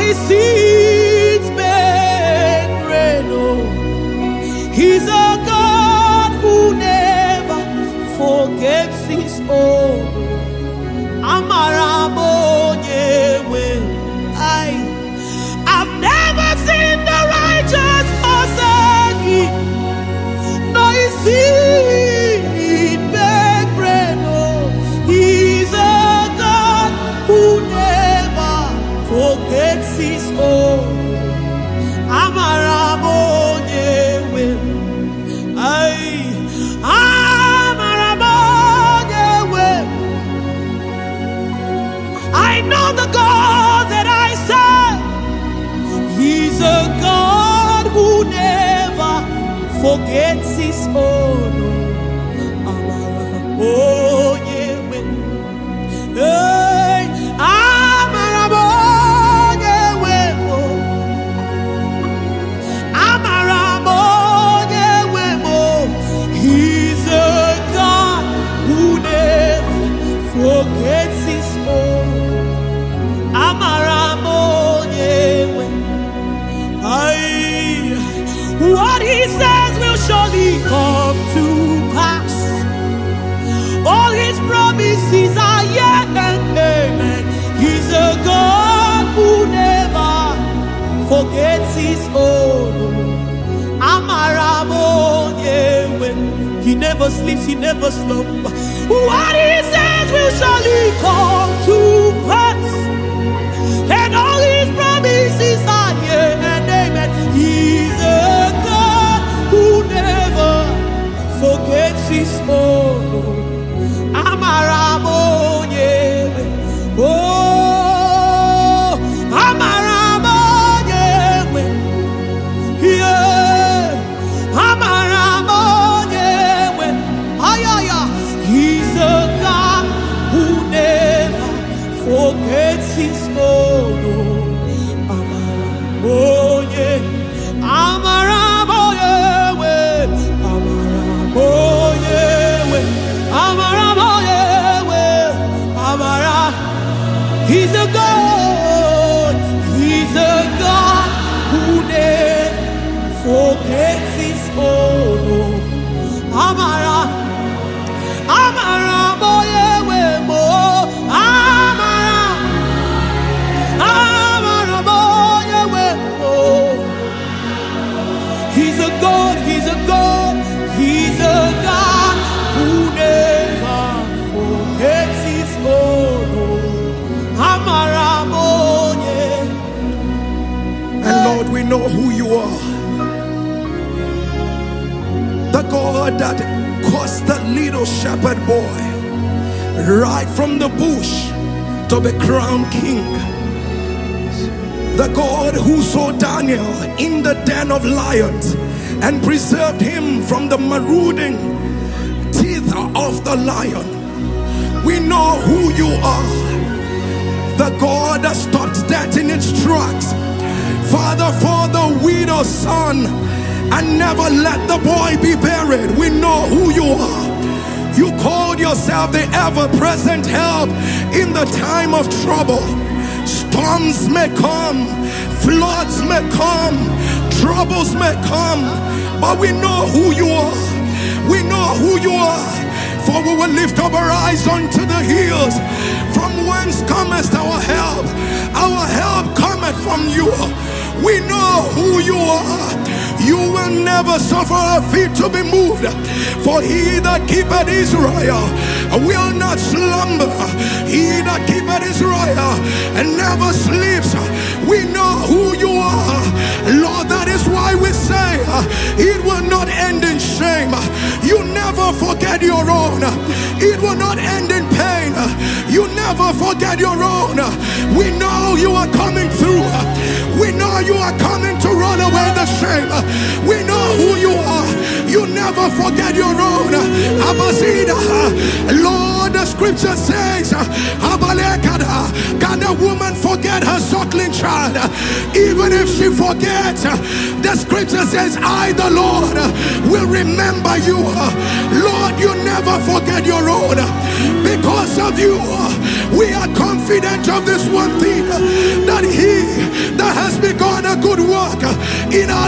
his seeds make rain. Oh, he's a God who never forgets his own. I've never seen the righteous forsaken, nor his seed beg bread. Oh, he's a God who never forgets his own. I know the God that I serve. He's a God who never forgets his own. Oh, yeah. Hey, he's a God who never forgets his own. What he says will surely come to pass. All his promises are yet and amen. He's a God who never forgets his own. He never sleeps, he never slumbers. What he says will surely come to pass. And all his promises are yea and amen. He's a God who never forgets his own. He's a God who never forgets his own. Oh yeah, he's a God. He's a God who never forgets his own. He's a God, he's a God, he's a God who never forgets his own. And Lord, we know who you are. The God that caused the little shepherd boy right from the bush to be crowned king. The God who saw Daniel in the den of lions and preserved him from the marauding teeth of the lion. We know who you are. The God that stopped death in its tracks, Father, for the widow's son, and never let the boy be buried. We know who you are. You called yourself the ever-present help in the time of trouble. Storms may come, floods may come, troubles may come, but we know who you are. We know who you are. For we will lift up our eyes unto the hills, from whence cometh our help. Our help cometh from you. We know who you are. You will never suffer our feet to be moved. For he that keepeth Israel will not slumber. He that keepeth Israel and never sleeps. We know who you are, Lord. That is why we say it will not end in shame. You never forget your own. It will not end in pain. You never forget your own. We know you are coming through. We know you are coming to roll away the shame. We know who you are. You never forget your own. Lord, the scripture says, can a woman forget her suckling child? Even if she forgets, the scripture says, I, the Lord, will remember you. Lord, you never forget your own. Because of you, we are confident of this one thing, that he that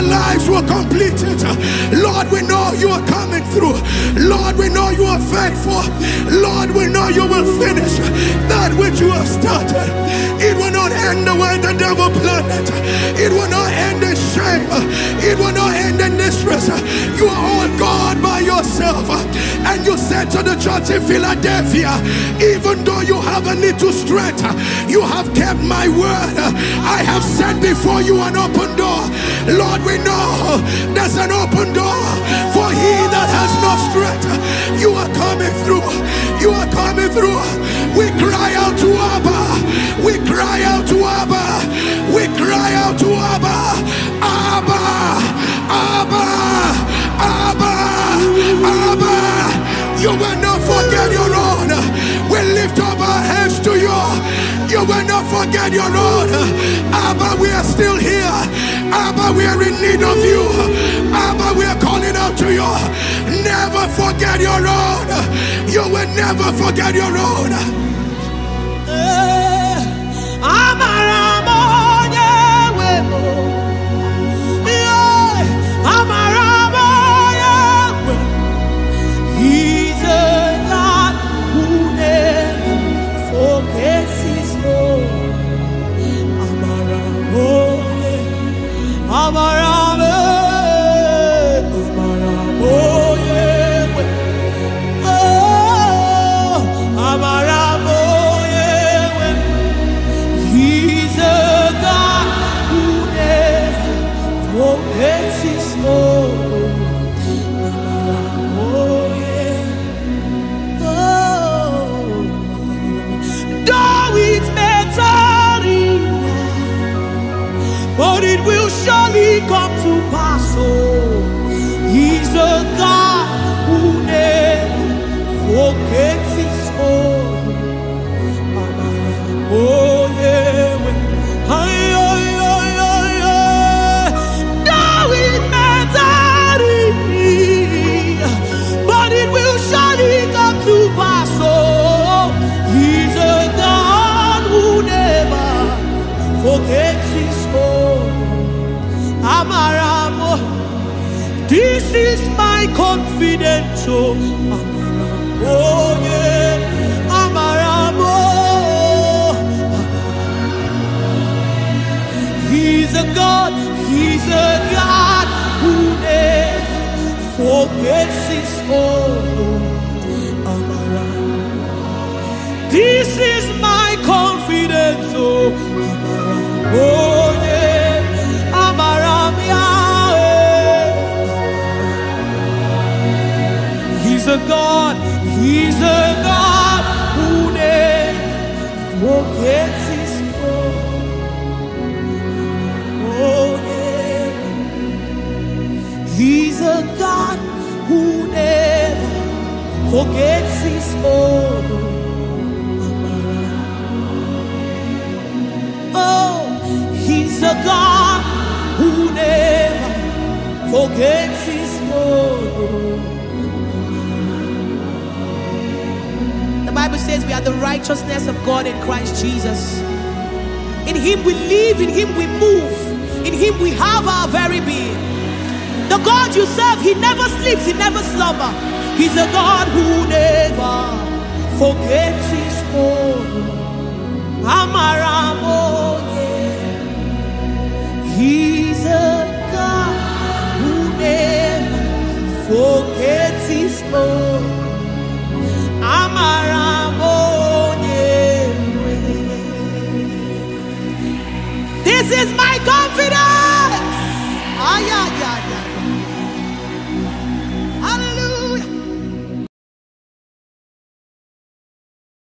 lives will complete it. Lord, we know you are coming through. Lord, we know you are faithful. Lord, we know you will finish that which you have started. It will not end the way the devil planned it. It will not end in shame. It will not end in distress. You are all God by yourself. And you said to the church in Philadelphia, even though you have a little strength, you have kept my word. I have set before you an open door. Lord, we know there's an open door for he that has no strength. You are coming through. You are coming through. We cry out to Abba. We cry out to Abba. We cry out to Abba. Abba. Abba. Abba. Abba. You will not forget your own. We lift up our hands to you. You will not forget your own. Abba, we are still here. Abba, we are in need of you. Abba, we are calling out to you. Never forget your own. You will never forget your own. He's a God who never forgets his own. He's a God who never forgets his own. But it will surely come to pass. Oh, he's a God who never forgets his own. Oh yeah, though it may tarry, but it will surely come to pass. Oh, he's a God who never forgets his own. Amaramo, this is my confidence. Oh, Amaramo, oh yeah, Amaramo. He's a God who never forgets his own. Amaramo, this is my confidence. Oh, Amaramo, oh yeah. He's a God who never forgets his own. Oh yeah. He's a God who never forgets his own. Oh, he's a God who never forgets his own. The Bible says we are the righteousness of God in Christ Jesus. In him we live, in him we move, in him we have our very being. The God you serve, he never sleeps, he never slumbers. He's a God who never forgets his own. Amaramo, yeah. He's a God who never forgets his own. This is my confidence.